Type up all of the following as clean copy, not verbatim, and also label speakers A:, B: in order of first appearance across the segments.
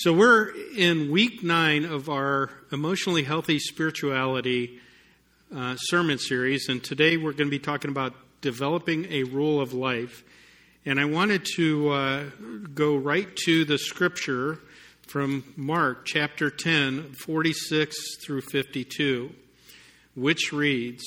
A: So we're in week 9 of our Emotionally Healthy Spirituality sermon series, and today we're going to be talking about developing a rule of life. And I wanted to go right to the scripture from Mark chapter 10, 46 through 52, which reads,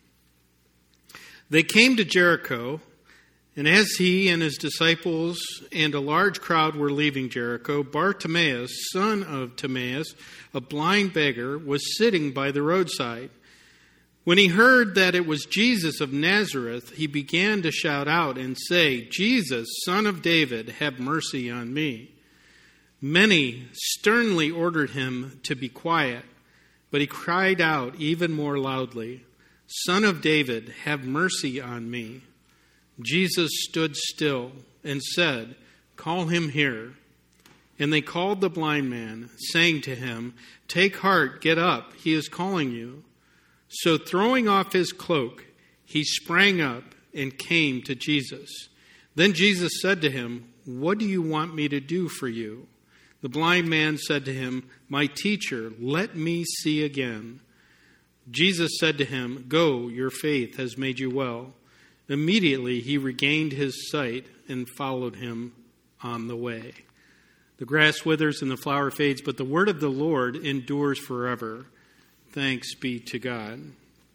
A: "They came to Jericho, and as he and his disciples and a large crowd were leaving Jericho, Bartimaeus, son of Timaeus, a blind beggar, was sitting by the roadside. When he heard that it was Jesus of Nazareth, he began to shout out and say, 'Jesus, Son of David, have mercy on me.' Many sternly ordered him to be quiet, but he cried out even more loudly, 'Son of David, have mercy on me.' Jesus stood still and said, 'Call him here.' And they called the blind man, saying to him, 'Take heart, get up, he is calling you.' So throwing off his cloak, he sprang up and came to Jesus. Then Jesus said to him, 'What do you want me to do for you?' The blind man said to him, 'My teacher, let me see again.' Jesus said to him, 'Go, your faith has made you well.' Immediately he regained his sight and followed him on the way." The grass withers and the flower fades, but the word of the Lord endures forever. Thanks be to God.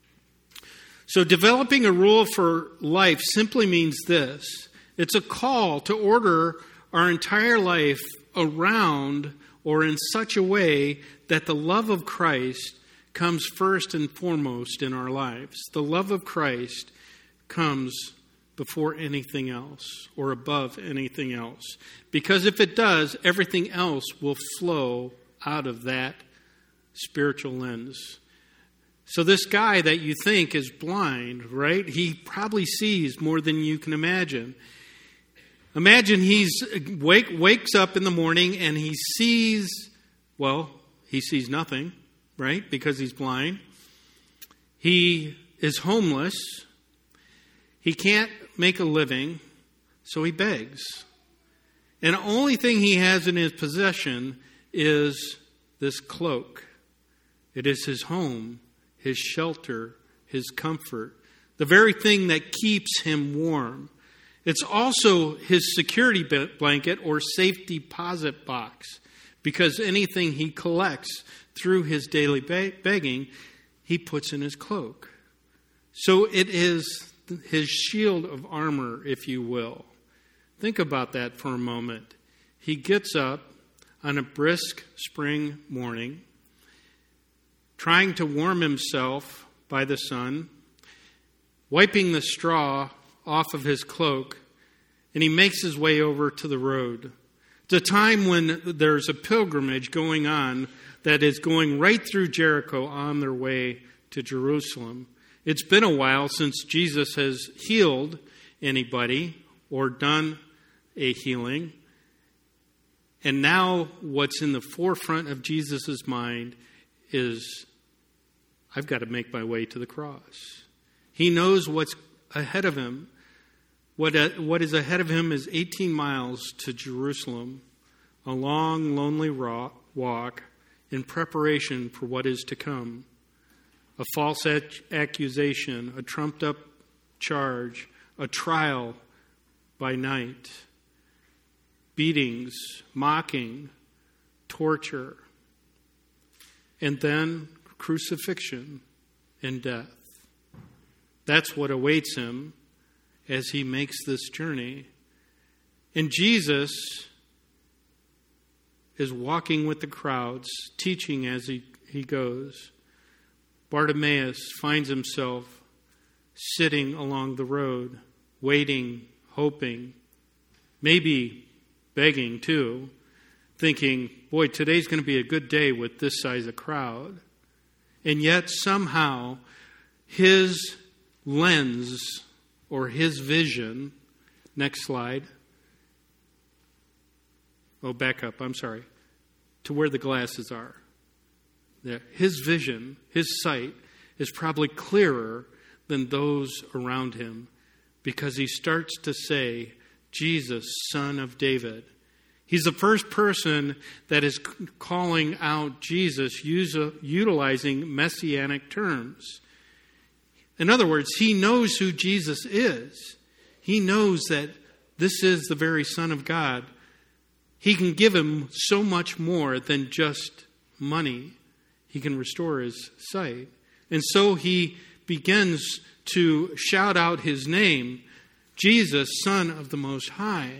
A: So developing a rule for life simply means this. It's a call to order our entire life around or in such a way that the love of Christ comes first and foremost in our lives. The love of Christ comes before anything else or above anything else. Because if it does, everything else will flow out of that spiritual lens. So this guy that you think is blind, right? He probably sees more than you can imagine. Imagine he's wakes up in the morning and he sees nothing, right? Because he's blind. He is homeless. He can't make a living, so he begs. And the only thing he has in his possession is this cloak. It is his home, his shelter, his comfort, the very thing that keeps him warm. It's also his security blanket or safe deposit box, because anything he collects through his daily begging, he puts in his cloak. So it is his shield of armor, if you will. Think about that for a moment. He gets up on a brisk spring morning, trying to warm himself by the sun, wiping the straw off of his cloak, and he makes his way over to the road. It's a time when there's a pilgrimage going on that is going right through Jericho on their way to Jerusalem. It's been a while since Jesus has healed anybody or done a healing. And now what's in the forefront of Jesus' mind is, I've got to make my way to the cross. He knows what's ahead of him. What is ahead of him is 18 miles to Jerusalem, a long, lonely walk in preparation for what is to come. A false accusation, a trumped-up charge, a trial by night, beatings, mocking, torture, and then crucifixion and death. That's what awaits him as he makes this journey. And Jesus is walking with the crowds, teaching as he goes. Bartimaeus finds himself sitting along the road, waiting, hoping, maybe begging too, thinking, boy, today's going to be a good day with this size of crowd. And yet somehow his lens or his vision, next slide. Oh, back up, I'm sorry. To where the glasses are. There. His vision, his sight is probably clearer than those around him, because he starts to say, Jesus, Son of David, He's the first person that is calling out Jesus utilizing messianic terms. In other words, he knows who Jesus is. He knows that this is the very Son of God. He can give him so much more than just money. He can restore his sight. And so he begins to shout out his name, Jesus, Son of the Most High.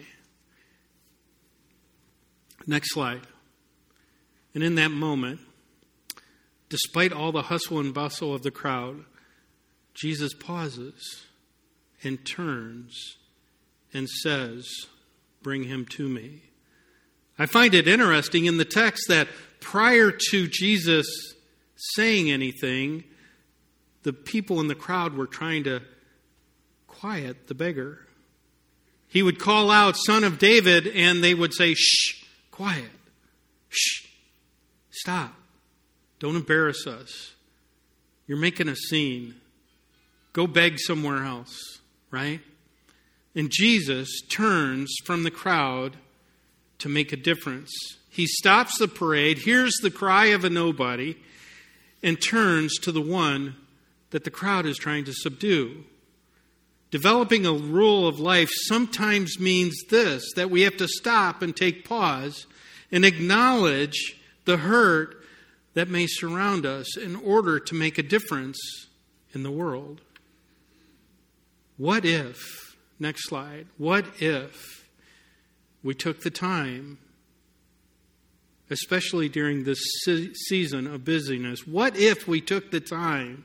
A: Next slide. And in that moment, despite all the hustle and bustle of the crowd, Jesus pauses and turns and says, "Bring him to me." I find it interesting in the text that prior to Jesus saying anything, the people in the crowd were trying to quiet the beggar. He would call out, "Son of David," and they would say, "Shh, quiet. Shh, stop. Don't embarrass us. You're making a scene. Go beg somewhere else," right? And Jesus turns from the crowd to make a difference. He stops the parade, hears the cry of a nobody, and turns to the one that the crowd is trying to subdue. Developing a rule of life sometimes means this, that we have to stop and take pause and acknowledge the hurt that may surround us in order to make a difference in the world. What if, next slide, what if we took the time, especially during this season of busyness, what if we took the time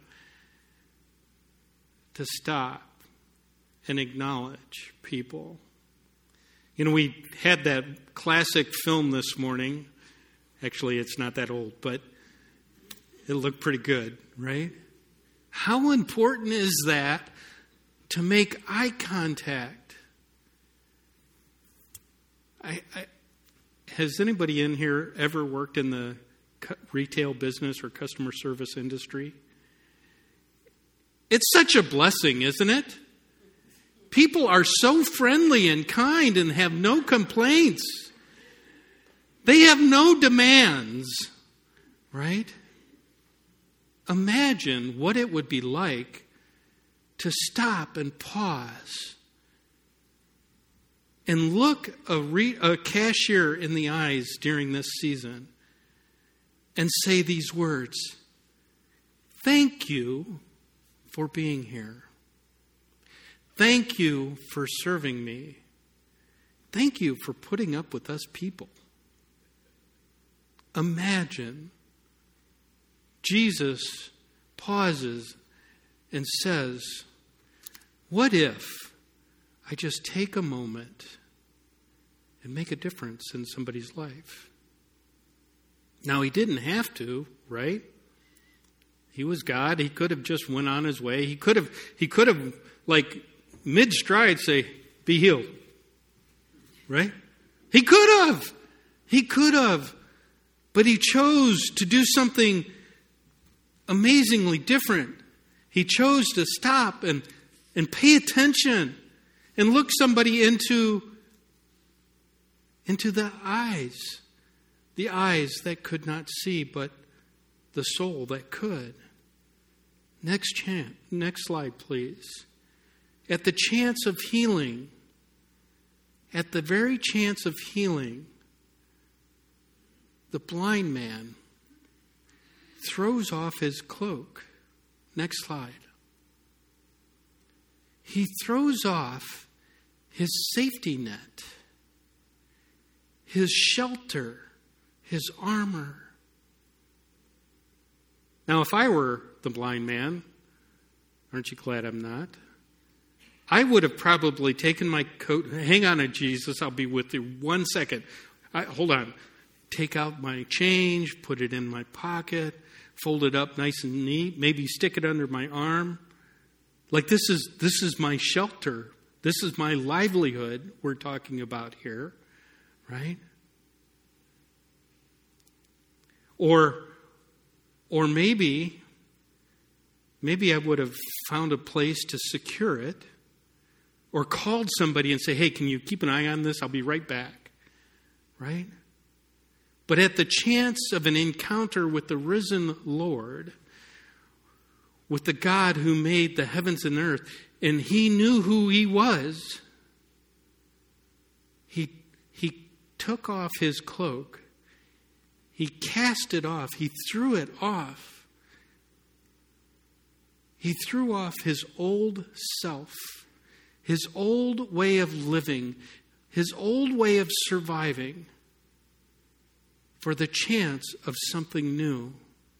A: to stop and acknowledge people? You know, we had that classic film this morning. Actually, it's not that old, but it looked pretty good, right? How important is that to make eye contact? Has anybody in here ever worked in the retail business or customer service industry? It's such a blessing, isn't it? People are so friendly and kind and have no complaints. They have no demands, right? Imagine what it would be like to stop and pause and look a cashier in the eyes during this season and say these words, "Thank you for being here. Thank you for serving me. Thank you for putting up with us people." Imagine Jesus pauses and says, "What if I just take a moment and make a difference in somebody's life?" Now, he didn't have to, right? He was God. He could have just went on his way. He could have like mid-stride say, "Be healed." Right? He could have. But he chose to do something amazingly different. He chose to stop and pay attention and look somebody into the eyes that could not see, but the soul that could. Next slide, please. At the chance of healing, at the very chance of healing, the blind man throws off his cloak. Next slide. He throws off his safety net, his shelter, his armor. Now, if I were the blind man, aren't you glad I'm not? I would have probably taken my coat. "Hang on, Jesus, I'll be with you 1 second. Hold on. Take out my change, put it in my pocket, fold it up nice and neat, maybe stick it under my arm. Like this is my shelter. This is my livelihood we're talking about here, right? Or maybe I would have found a place to secure it, or called somebody and say, "Hey, can you keep an eye on this? I'll be right back." right? But at the chance of an encounter with the risen Lord, with the God who made the heavens and earth, and he knew who he was, he took off his cloak. He cast it off. He threw it off. He threw off his old self, his old way of living, his old way of surviving for the chance of something new.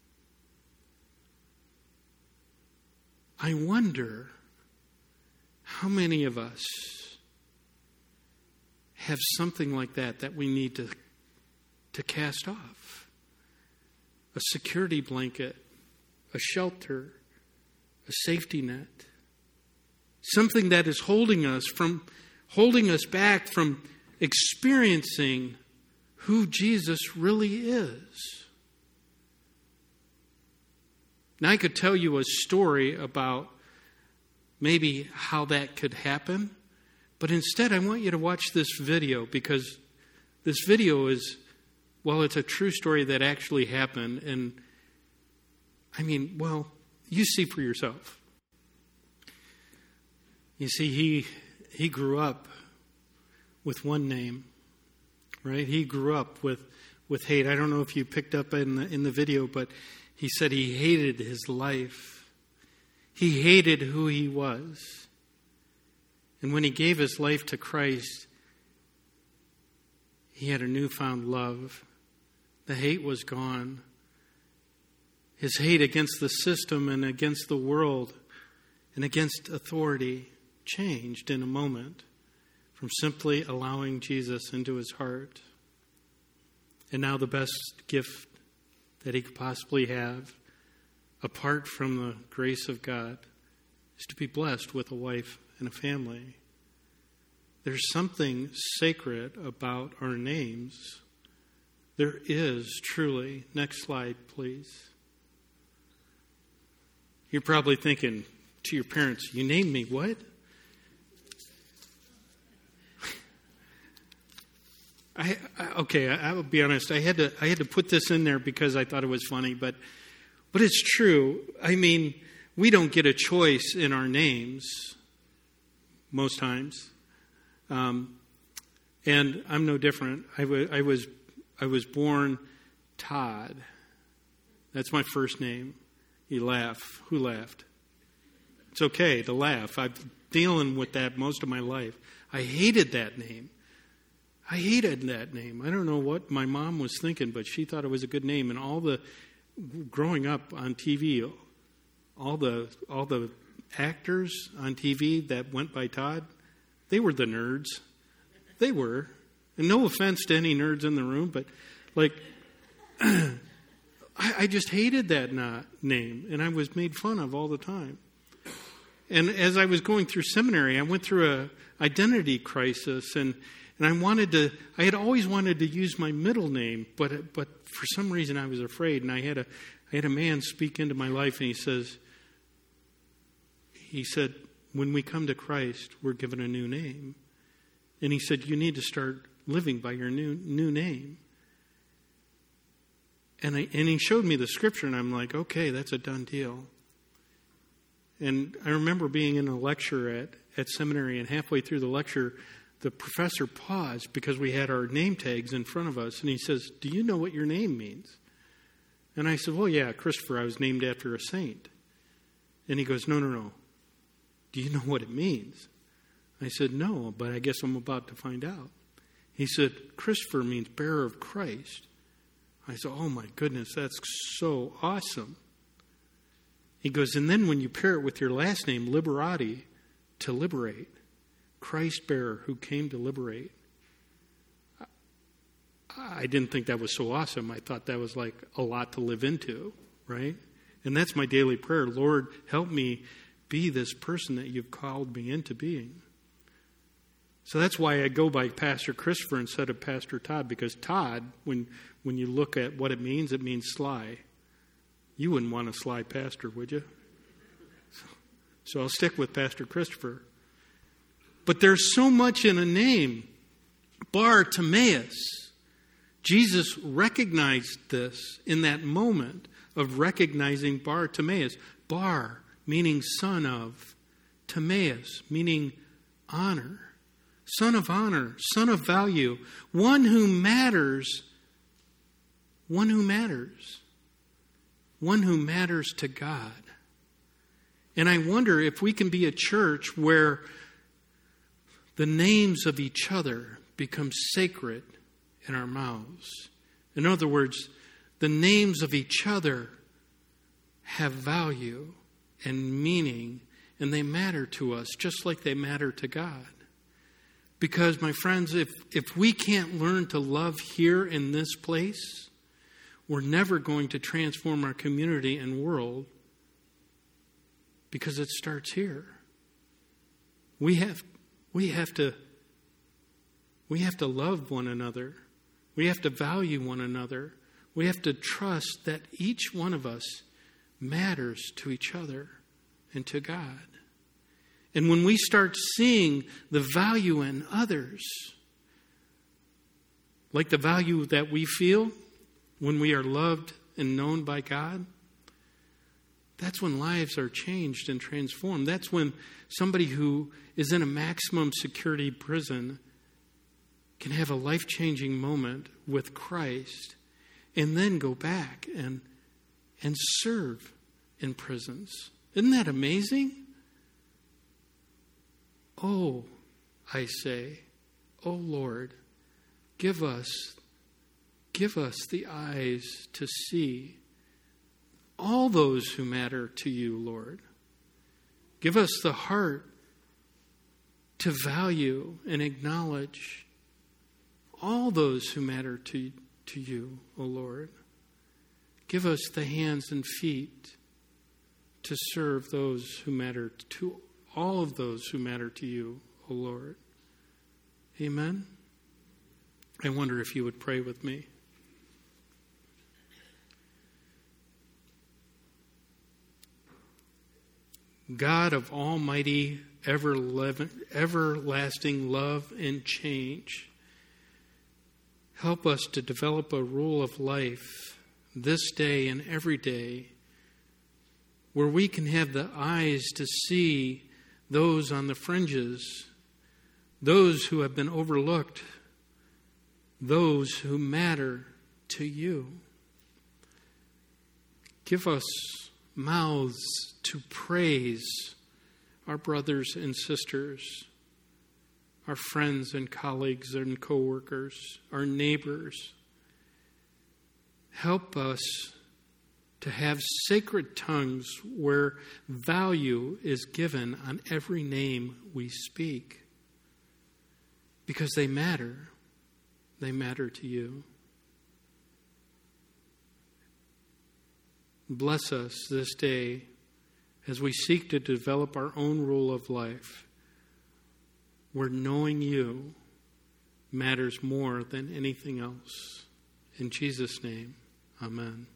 A: I wonder how many of us have something like that we need to cast off. A security blanket, a shelter, a safety net. Something that is holding us back from experiencing who Jesus really is. Now, I could tell you a story about maybe how that could happen, but instead I want you to watch this video, because this video is, well, it's a true story that actually happened, and I mean, well, you see for yourself. You see, he grew up with one name, right? He grew up with hate. I don't know if you picked up in the video, but he said he hated his life. He hated who he was. And when he gave his life to Christ, he had a newfound love. The hate was gone. His hate against the system and against the world and against authority changed in a moment from simply allowing Jesus into his heart. And now the best gift that he could possibly have, apart from the grace of God, is to be blessed with a wife and a family. There's something sacred about our names. There is, truly. Next slide, please. You're probably thinking to your parents, you named me what? I will be honest. I had to put this in there because I thought it was funny, but it's true. I mean, we don't get a choice in our names most times, and I'm no different. I was born Todd. That's my first name. You laugh. Who laughed? It's okay to laugh. I've been dealing with that most of my life. I hated that name. I don't know what my mom was thinking, but she thought it was a good name. And all the growing up on TV, all the actors on TV that went by Todd, they were the nerds. They were. And no offense to any nerds in the room, but like I just hated that name, and I was made fun of all the time. And as I was going through seminary, I went through an identity crisis, and I had always wanted to use my middle name, but for some reason I was afraid. And I had a man speak into my life, and he said, when we come to Christ, we're given a new name. And he said, you need to start living by your new name. And he showed me the scripture, and I'm like, okay, that's a done deal. And I remember being in a lecture at seminary, and halfway through the lecture, the professor paused because we had our name tags in front of us, and he says, do you know what your name means? And I said, well, yeah, Christopher, I was named after a saint. And he goes, no. Do you know what it means? I said, no, but I guess I'm about to find out. He said, Christopher means bearer of Christ. I said, oh my goodness, that's so awesome. He goes, and then when you pair it with your last name, Liberati, to liberate, Christ bearer who came to liberate. I didn't think that was so awesome. I thought that was like a lot to live into, right? And that's my daily prayer. Lord, help me be this person that you've called me into being. So that's why I go by Pastor Christopher instead of Pastor Todd, because Todd, when you look at what it means sly. You wouldn't want a sly pastor, would you? So I'll stick with Pastor Christopher. But there's so much in a name. Bartimaeus. Jesus recognized this in that moment of recognizing Bar Timaeus. Bar, meaning son of. Timaeus, meaning honor. Son of honor, son of value. One who matters. One who matters. One who matters to God. And I wonder if we can be a church where the names of each other become sacred in our mouths. In other words, the names of each other have value and meaning, and they matter to us just like they matter to God. Because, my friends, if we can't learn to love here in this place, we're never going to transform our community and world, because it starts here. We have to love one another. We have to value one another. We have to trust that each one of us matters to each other and to God. And when we start seeing the value in others, like the value that we feel when we are loved and known by God, that's when lives are changed and transformed. That's when somebody who is in a maximum security prison can have a life-changing moment with Christ and then go back and serve in prisons. Isn't that amazing? Oh, I say, oh Lord, give us the eyes to see all those who matter to you, Lord. Give us the heart to value and acknowledge all those who matter to you, O Lord. Give us the hands and feet to serve those who matter to all of those who matter to you, O Lord. Amen. I wonder if you would pray with me. God of almighty, everlasting love and change, help us to develop a rule of life this day and every day where we can have the eyes to see those on the fringes, those who have been overlooked, those who matter to you. Give us mouths to praise our brothers and sisters, our friends and colleagues and co-workers, our neighbors. Help us to have sacred tongues where value is given on every name we speak, because they matter. They matter to you. Bless us this day as we seek to develop our own rule of life, where knowing you matters more than anything else. In Jesus' name, amen.